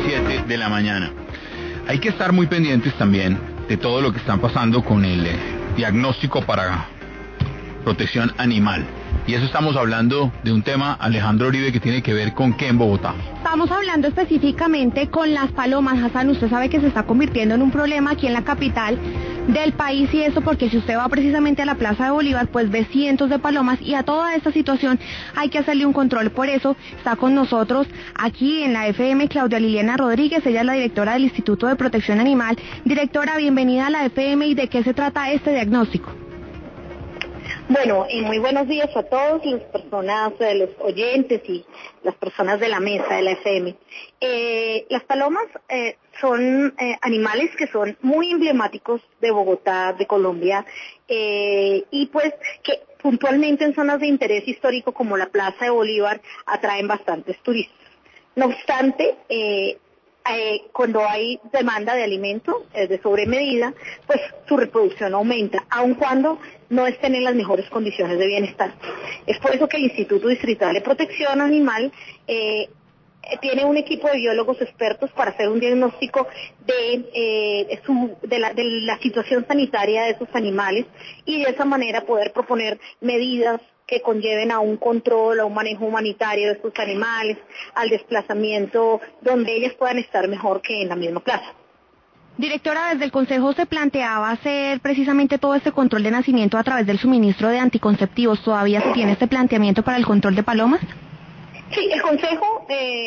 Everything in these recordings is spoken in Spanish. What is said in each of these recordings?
7 de la mañana. Hay que estar muy pendientes también de todo lo que están pasando con el diagnóstico para protección animal. Y eso estamos hablando de un tema, Alejandro Uribe, que tiene que ver con qué en Bogotá. Estamos hablando específicamente con las palomas. Hassan, usted sabe que se está convirtiendo en un problema aquí en la capital del país, y eso porque si usted va precisamente a la Plaza de Bolívar, pues ve cientos de palomas, y a toda esta situación hay que hacerle un control. Por eso está con nosotros aquí en la FM Claudia Liliana Rodríguez. Ella es la directora del Instituto de Protección Animal. Directora, bienvenida a la FM. ¿Y de qué se trata este diagnóstico? Bueno, muy buenos días a todos las personas, los oyentes y las personas de la mesa de la FM. Las palomas son animales que son muy emblemáticos de Bogotá, de Colombia, y pues que puntualmente en zonas de interés histórico como la Plaza de Bolívar atraen bastantes turistas. No obstante, cuando hay demanda de alimento de sobremedida, pues su reproducción aumenta, aun cuando no estén en las mejores condiciones de bienestar. Es por eso que el Instituto Distrital de Protección Animal tiene un equipo de biólogos expertos para hacer un diagnóstico de la situación sanitaria de esos animales, y de esa manera poder proponer medidas que conlleven a un control, a un manejo humanitario de estos animales, al desplazamiento, donde ellas puedan estar mejor que en la misma plaza. Directora, desde el Consejo se planteaba hacer precisamente todo este control de nacimiento a través del suministro de anticonceptivos. ¿Todavía se tiene este planteamiento para el control de palomas? Sí, el Consejo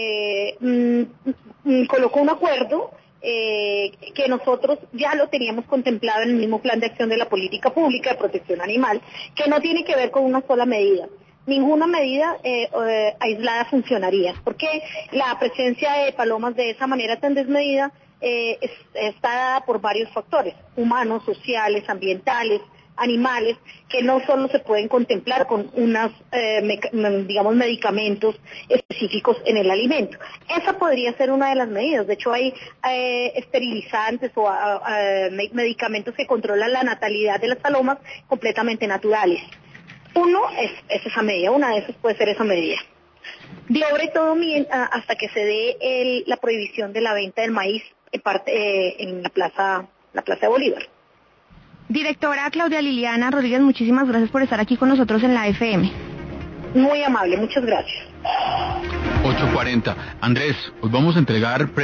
colocó un acuerdo que nosotros ya lo teníamos contemplado en el mismo plan de acción de la política pública de protección animal, que no tiene que ver con una sola medida. Ninguna medida aislada funcionaría, porque la presencia de palomas de esa manera tan desmedida está dada por varios factores, humanos, sociales, ambientales, animales, que no solo se pueden contemplar con unos, medicamentos específicos en el alimento. Esa podría ser una de las medidas. De hecho, hay esterilizantes o medicamentos que controlan la natalidad de las palomas completamente naturales. Es esa medida, una de esas puede ser esa medida. Sobre todo hasta que se dé la prohibición de la venta del maíz en la plaza de Bolívar. Directora Claudia Liliana Rodríguez, muchísimas gracias por estar aquí con nosotros en la FM. Muy amable, muchas gracias. 8:40. Andrés, hoy vamos a entregar